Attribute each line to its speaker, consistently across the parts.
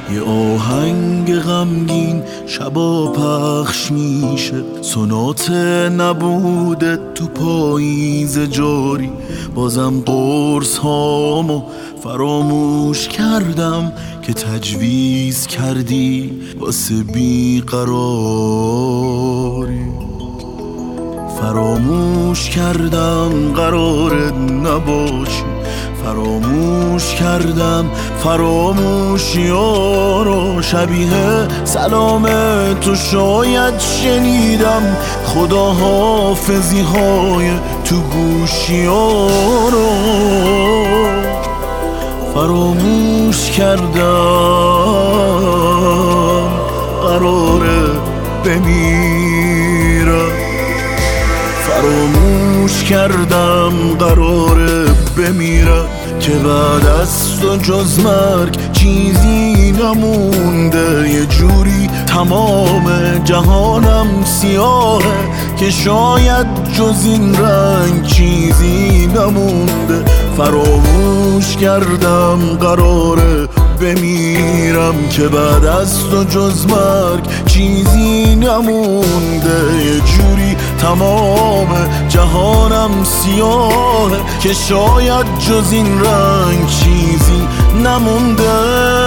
Speaker 1: یه آهنگ غمگین شبا پخش میشه، سونات نبوده تو پاییز جاری. بازم قرص هامو فراموش کردم که تجویز کردی واسه بیقراری. فراموش کردم قرار نباشی، فراموش کردم فراموشی‌ها رو. شبیه سلام تو شاید شنیدم خدا حافظی های تو گوشی‌ها رو. فراموش کردم قراره بمیرم، فراموش کردم قراره بمیرم که بعد از تو جز مرگ چیزی نمونده. یه جوری تمام جهانم سیاهه که شاید جز این رنگ چیزی نمونده. فراموش کردم قراره بمیرم که بعد از تو جز مرگ چیزی نمونده. یه جوری تمام جهانم سیاهه که شاید جز این رنگ چیزی نمونده.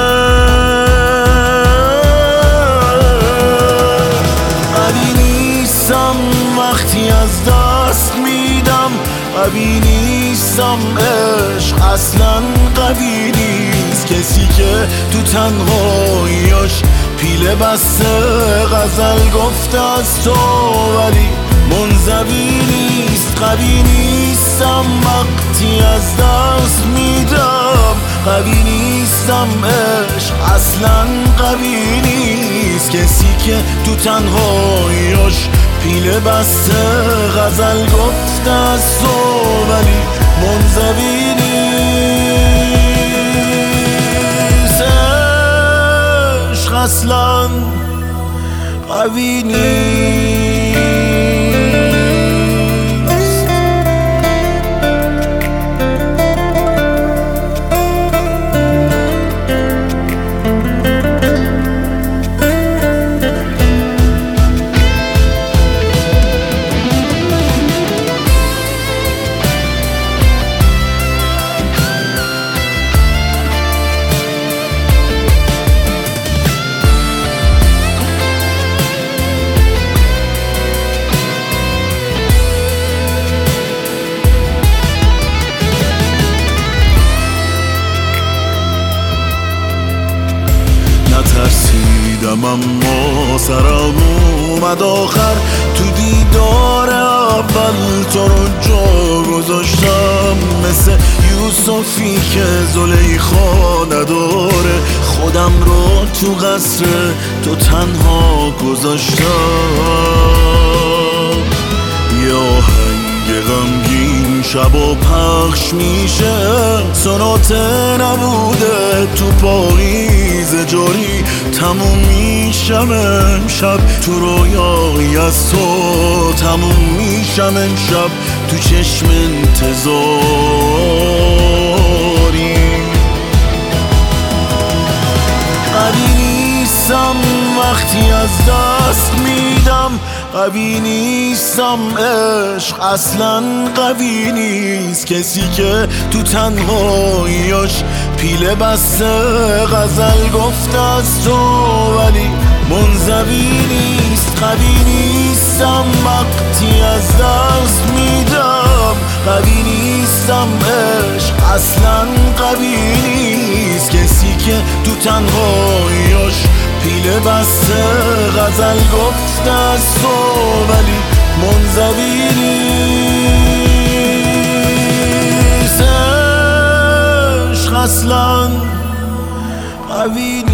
Speaker 1: قوی نیستم وقتی از دست میدم، قوی نیستم عشق اصلا قوی نیست. کسی که تو تنهاییاش پیله بسته غزل گفته از تو ولی منزوی نیست. قوی نیستم وقتی از دست میدم، قوی نیستم عشق اصلا قوی نیست. کسی که تو تنهاییاش پیله بسته غزل گفته از تو ولی منزوی نیست. عشق اصلا قوی نیست. ترسیدم اما سرم اومد آخر، تو دیدار اول تو رو جا گذاشتم. مثل یوسفی که زلیخا نداره، خودم رو تو قصر تو تنها گذاشتم. یه آهنگ غمگین شبا پخش میشه، سونات نبوده تو پاییز جاری. تموم میشم امشب تو رویایی از تو، تموم میشم امشب تو چشم انتظاری. قوی نیستم وقتی از دست میدم، قوی نیستم عشق اصلا قوی نیست. کسی که تو تنهاییاش پیله بسته غزل گفته از تو ولی منزوی نیست. قوی نیستم وقتی از دست میدم، قوی نیستم عشق اصلا قوی نیست. کسی که تو تنهاییاش پیله بسته غزل گفته از تو ولی منزوی نیست. عشق اصلا قوی